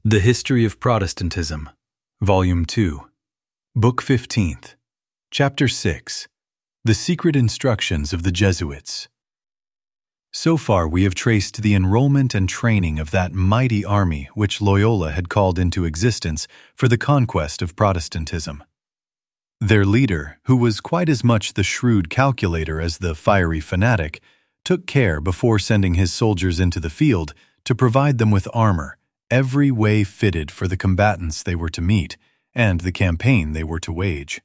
The History of Protestantism, Volume 2, Book 15th, Chapter 6, The Secret Instructions of the Jesuits. So far we have traced the enrollment and training of that mighty army which Loyola had called into existence for the conquest of Protestantism. Their leader, who was quite as much the shrewd calculator as the fiery fanatic, took care before sending his soldiers into the field to provide them with armor, every way fitted for the combatants they were to meet and the campaign they were to wage.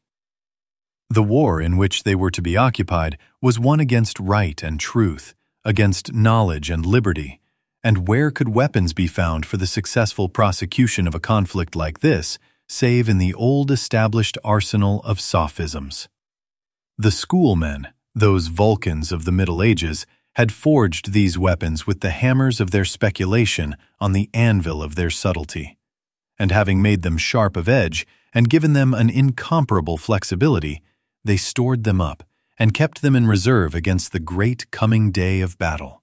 The war in which they were to be occupied was one against right and truth, against knowledge and liberty, and where could weapons be found for the successful prosecution of a conflict like this, save in the old established arsenal of sophisms? The schoolmen, those Vulcans of the Middle Ages, had forged these weapons with the hammers of their speculation on the anvil of their subtlety, and having made them sharp of edge and given them an incomparable flexibility, they stored them up and kept them in reserve against the great coming day of battle.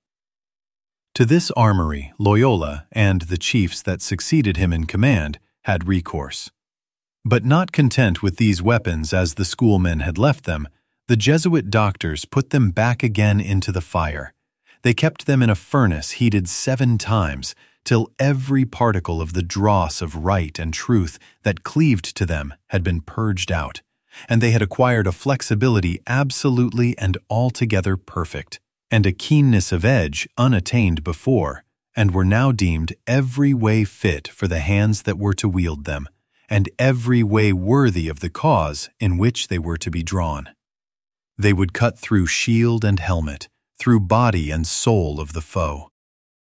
To this armory Loyola and the chiefs that succeeded him in command had recourse. But not content with these weapons as the schoolmen had left them, the Jesuit doctors put them back again into the fire. They kept them in a furnace heated 7 times, till every particle of the dross of right and truth that cleaved to them had been purged out, and they had acquired a flexibility absolutely and altogether perfect, and a keenness of edge unattained before, and were now deemed every way fit for the hands that were to wield them, and every way worthy of the cause in which they were to be drawn. They would cut through shield and helmet, through body and soul of the foe.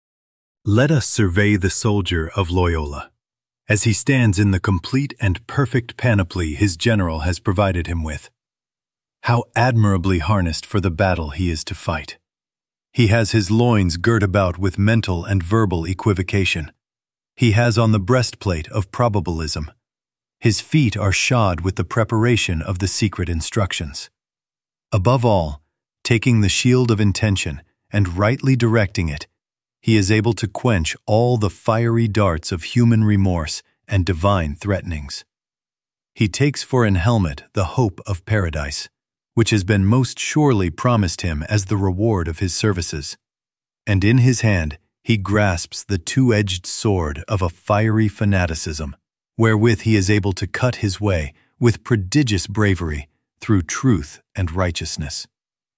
Let us survey the soldier of Loyola, as he stands in the complete and perfect panoply his general has provided him with. How admirably harnessed for the battle he is to fight. He has his loins girt about with mental and verbal equivocation. He has on the breastplate of probabilism. His feet are shod with the preparation of the secret instructions. Above all, taking the shield of intention and rightly directing it, he is able to quench all the fiery darts of human remorse and divine threatenings. He takes for an helmet the hope of paradise, which has been most surely promised him as the reward of his services, and in his hand he grasps the two-edged sword of a fiery fanaticism, wherewith he is able to cut his way with prodigious bravery through truth and righteousness.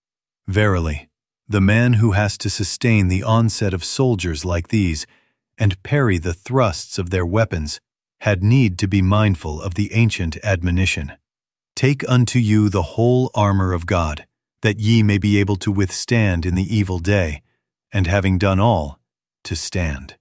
Verily, the man who has to sustain the onset of soldiers like these and parry the thrusts of their weapons had need to be mindful of the ancient admonition, "Take unto you the whole armor of God, that ye may be able to withstand in the evil day, and having done all, to stand."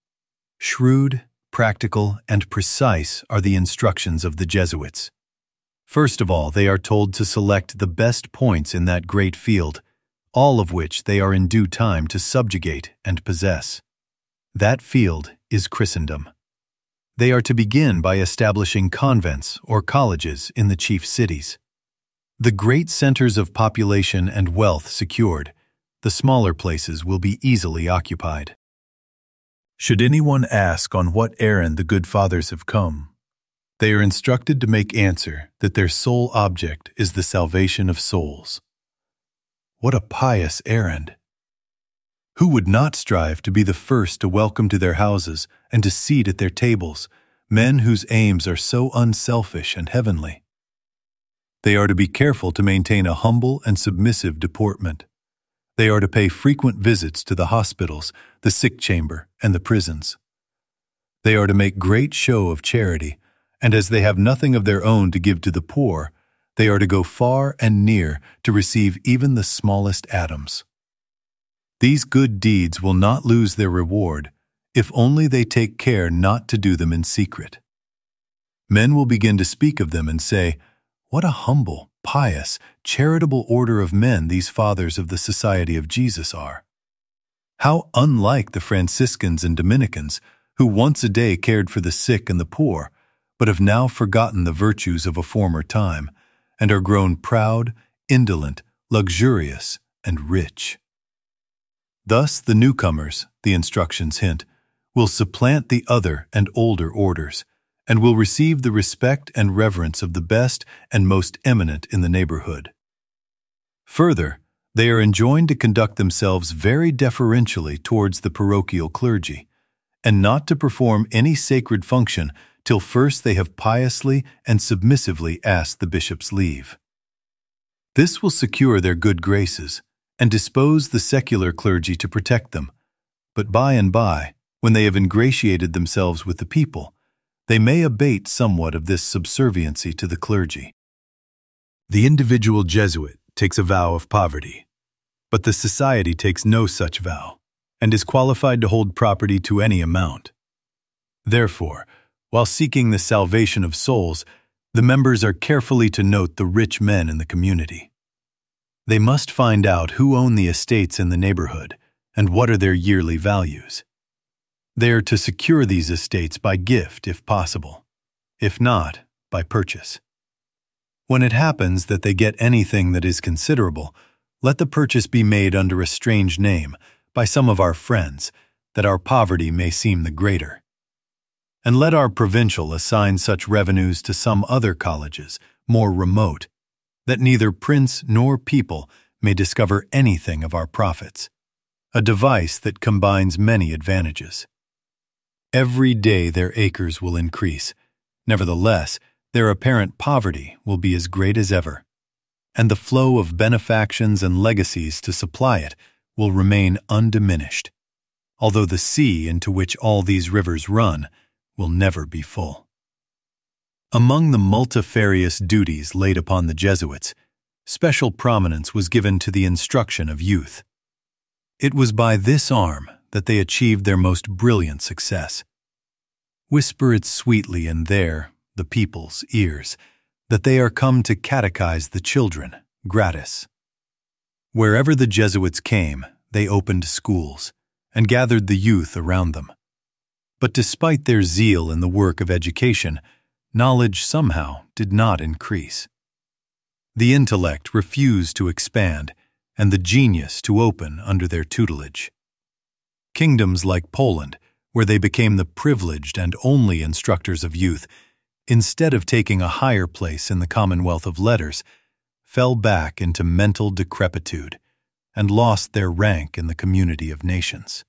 Shrewd, practical, and precise are the instructions of the Jesuits. First of all, they are told to select the best points in that great field, all of which they are in due time to subjugate and possess. That field is Christendom. They are to begin by establishing convents or colleges in the chief cities. The great centers of population and wealth secured, the smaller places will be easily occupied. Should anyone ask on what errand the good fathers have come, they are instructed to make answer that their sole object is the salvation of souls. What a pious errand! Who would not strive to be the first to welcome to their houses and to seat at their tables men whose aims are so unselfish and heavenly? They are to be careful to maintain a humble and submissive deportment. They are to pay frequent visits to the hospitals, the sick chamber, and the prisons. They are to make great show of charity, and as they have nothing of their own to give to the poor, they are to go far and near to receive even the smallest atoms. These good deeds will not lose their reward if only they take care not to do them in secret. Men will begin to speak of them and say, "What a humble, pious, charitable order of men these fathers of the Society of Jesus are. How unlike the Franciscans and Dominicans, who once a day cared for the sick and the poor, but have now forgotten the virtues of a former time, and are grown proud, indolent, luxurious, and rich." Thus the newcomers, the instructions hint, will supplant the other and older orders, and will receive the respect and reverence of the best and most eminent in the neighborhood. Further, they are enjoined to conduct themselves very deferentially towards the parochial clergy, and not to perform any sacred function till first they have piously and submissively asked the bishop's leave. This will secure their good graces and dispose the secular clergy to protect them, but by and by, when they have ingratiated themselves with the people, they may abate somewhat of this subserviency to the clergy. The individual Jesuit takes a vow of poverty, but the society takes no such vow, and is qualified to hold property to any amount. Therefore, while seeking the salvation of souls, the members are carefully to note the rich men in the community. They must find out who own the estates in the neighborhood and what are their yearly values. They are to secure these estates by gift if possible, if not, by purchase. When it happens that they get anything that is considerable, let the purchase be made under a strange name by some of our friends, that our poverty may seem the greater. And let our provincial assign such revenues to some other colleges, more remote, that neither prince nor people may discover anything of our profits, a device that combines many advantages. Every day their acres will increase. Nevertheless, their apparent poverty will be as great as ever, and the flow of benefactions and legacies to supply it will remain undiminished, although the sea into which all these rivers run will never be full. Among the multifarious duties laid upon the Jesuits, special prominence was given to the instruction of youth. It was by this arm that they achieved their most brilliant success. Whisper it sweetly in their, the people's, ears, that they are come to catechize the children, gratis. Wherever the Jesuits came, they opened schools, and gathered the youth around them. But despite their zeal in the work of education, knowledge somehow did not increase. The intellect refused to expand, and the genius to open under their tutelage. Kingdoms like Poland, where they became the privileged and only instructors of youth, instead of taking a higher place in the commonwealth of letters, fell back into mental decrepitude and lost their rank in the community of nations.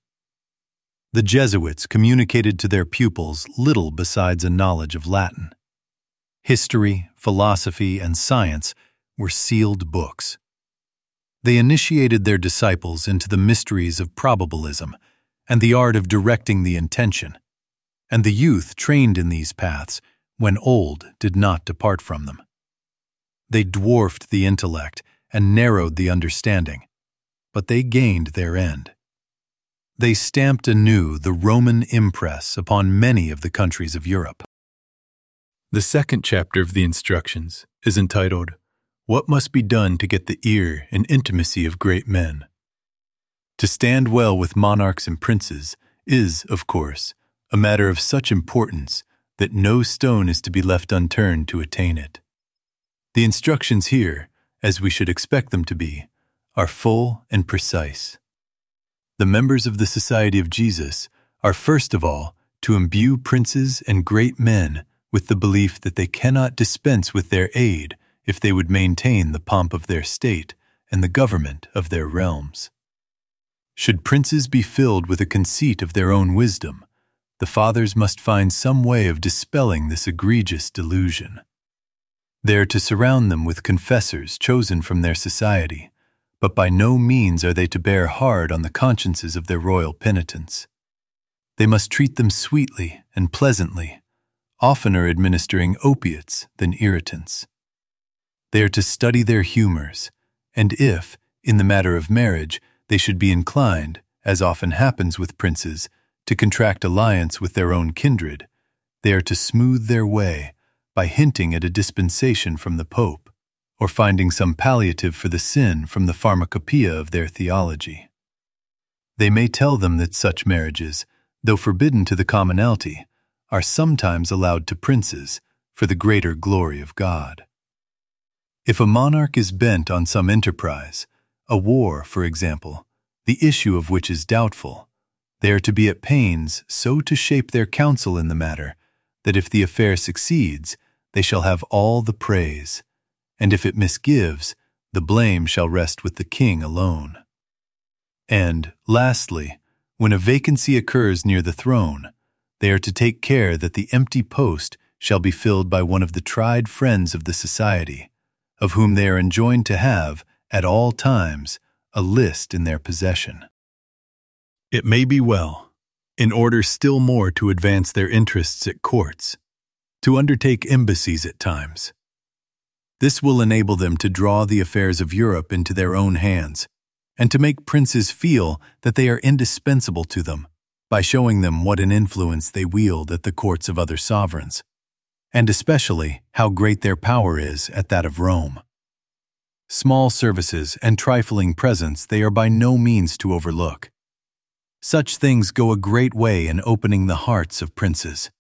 The Jesuits communicated to their pupils little besides a knowledge of Latin. History, philosophy, and science were sealed books. They initiated their disciples into the mysteries of probabilism and the art of directing the intention, and the youth trained in these paths, when old, did not depart from them. They dwarfed the intellect and narrowed the understanding, but they gained their end. They stamped anew the Roman impress upon many of the countries of Europe. The second chapter of the instructions is entitled, What Must Be Done to Get the Ear and Intimacy of Great Men. To stand well with monarchs and princes is, of course, a matter of such importance that no stone is to be left unturned to attain it. The instructions here, as we should expect them to be, are full and precise. The members of the Society of Jesus are first of all to imbue princes and great men with the belief that they cannot dispense with their aid if they would maintain the pomp of their state and the government of their realms. Should princes be filled with a conceit of their own wisdom, the fathers must find some way of dispelling this egregious delusion. They are to surround them with confessors chosen from their society, but by no means are they to bear hard on the consciences of their royal penitents. They must treat them sweetly and pleasantly, oftener administering opiates than irritants. They are to study their humors, and if, in the matter of marriage, they should be inclined, as often happens with princes, to contract alliance with their own kindred, they are to smooth their way by hinting at a dispensation from the Pope, or finding some palliative for the sin from the pharmacopoeia of their theology. They may tell them that such marriages, though forbidden to the commonalty, are sometimes allowed to princes for the greater glory of God. If a monarch is bent on some enterprise, a war, for example, the issue of which is doubtful, They are to be at pains so to shape their counsel in the matter, that if the affair succeeds, they shall have all the praise, and if it misgives, the blame shall rest with the king alone. And, lastly, when a vacancy occurs near the throne, they are to take care that the empty post shall be filled by one of the tried friends of the society, of whom they are enjoined to have, at all times, a list in their possession. It may be well, in order still more to advance their interests at courts, to undertake embassies at times. This will enable them to draw the affairs of Europe into their own hands, and to make princes feel that they are indispensable to them, by showing them what an influence they wield at the courts of other sovereigns, and especially how great their power is at that of Rome. Small services and trifling presents they are by no means to overlook. Such things go a great way in opening the hearts of princes.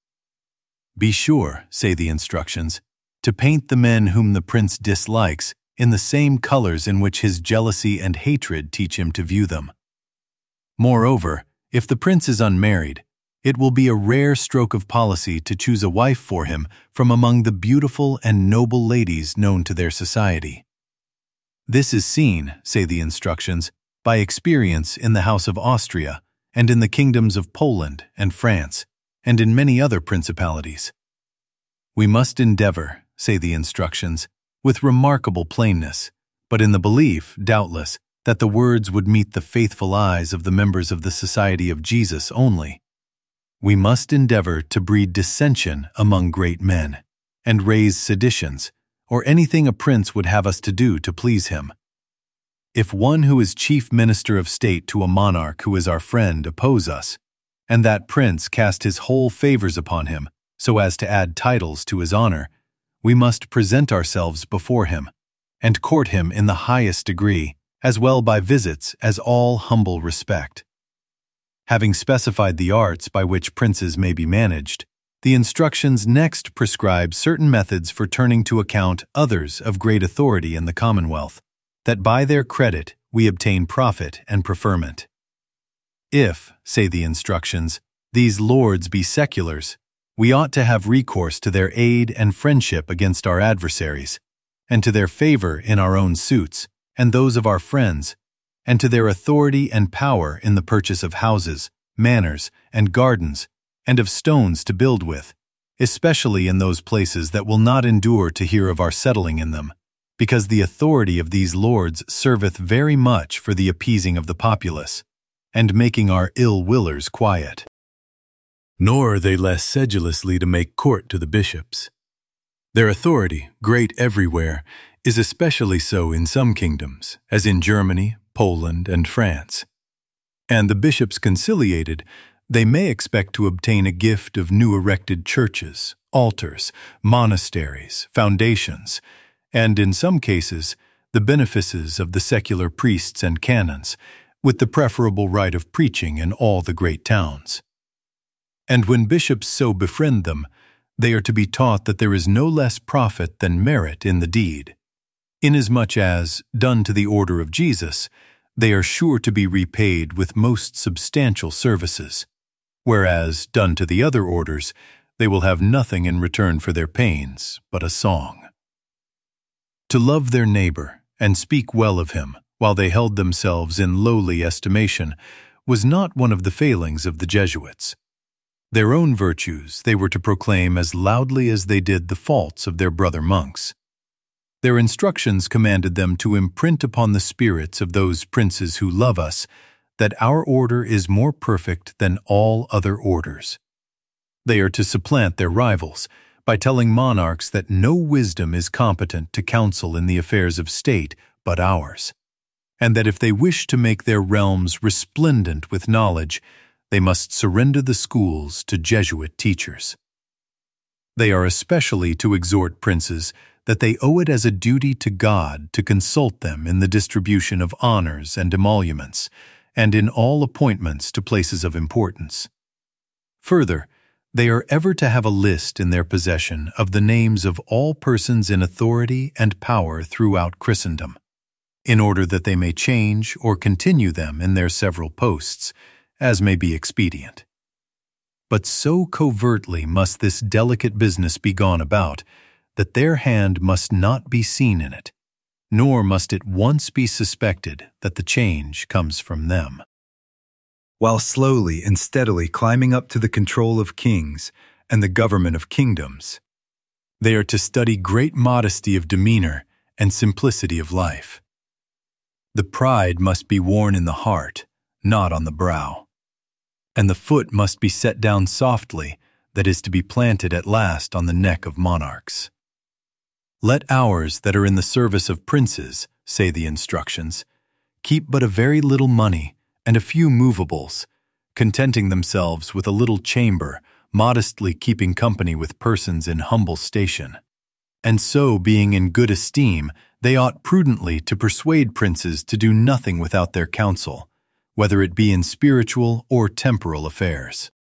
Be sure, say the instructions, to paint the men whom the prince dislikes in the same colors in which his jealousy and hatred teach him to view them. Moreover, if the prince is unmarried, it will be a rare stroke of policy to choose a wife for him from among the beautiful and noble ladies known to their society. This is seen, say the instructions, by experience in the House of Austria and in the kingdoms of Poland and France, and in many other principalities. We must endeavor, say the instructions, with remarkable plainness, but in the belief, doubtless, that the words would meet the faithful eyes of the members of the Society of Jesus only. We must endeavor to breed dissension among great men, and raise seditions, or anything a prince would have us to do to please him. If one who is chief minister of state to a monarch who is our friend oppose us, and that prince cast his whole favors upon him, so as to add titles to his honor, we must present ourselves before him, and court him in the highest degree, as well by visits as all humble respect. Having specified the arts by which princes may be managed, the instructions next prescribe certain methods for turning to account others of great authority in the Commonwealth, that by their credit we obtain profit and preferment. If, say the instructions, these lords be seculars, we ought to have recourse to their aid and friendship against our adversaries, and to their favor in our own suits, and those of our friends, and to their authority and power in the purchase of houses, manors, and gardens, and of stones to build with, especially in those places that will not endure to hear of our settling in them, because the authority of these lords serveth very much for the appeasing of the populace, and making our ill-willers quiet. Nor are they less sedulously to make court to the bishops. Their authority, great everywhere, is especially so in some kingdoms, as in Germany, Poland, and France. And the bishops conciliated, they may expect to obtain a gift of new erected churches, altars, monasteries, foundations, and in some cases, the benefices of the secular priests and canons, with the preferable right of preaching in all the great towns. And when bishops so befriend them, they are to be taught that there is no less profit than merit in the deed, inasmuch as, done to the order of Jesus, they are sure to be repaid with most substantial services, whereas, done to the other orders, they will have nothing in return for their pains but a song. To love their neighbor and speak well of him while they held themselves in lowly estimation was not one of the failings of the Jesuits. Their own virtues they were to proclaim as loudly as they did the faults of their brother monks. Their instructions commanded them to imprint upon the spirits of those princes who love us that our order is more perfect than all other orders. They are to supplant their rivals by telling monarchs that no wisdom is competent to counsel in the affairs of state but ours, and that if they wish to make their realms resplendent with knowledge, they must surrender the schools to Jesuit teachers. They are especially to exhort princes that they owe it as a duty to God to consult them in the distribution of honors and emoluments, and in all appointments to places of importance. Further, they are ever to have a list in their possession of the names of all persons in authority and power throughout Christendom, in order that they may change or continue them in their several posts, as may be expedient. But so covertly must this delicate business be gone about, that their hand must not be seen in it, nor must it once be suspected that the change comes from them. While slowly and steadily climbing up to the control of kings and the government of kingdoms, they are to study great modesty of demeanor and simplicity of life. The pride must be worn in the heart, not on the brow, and the foot must be set down softly, that is to be planted at last on the neck of monarchs. Let ours that are in the service of princes, say the instructions, keep but a very little money and a few movables, contenting themselves with a little chamber, modestly keeping company with persons in humble station. And so, being in good esteem, they ought prudently to persuade princes to do nothing without their counsel, whether it be in spiritual or temporal affairs.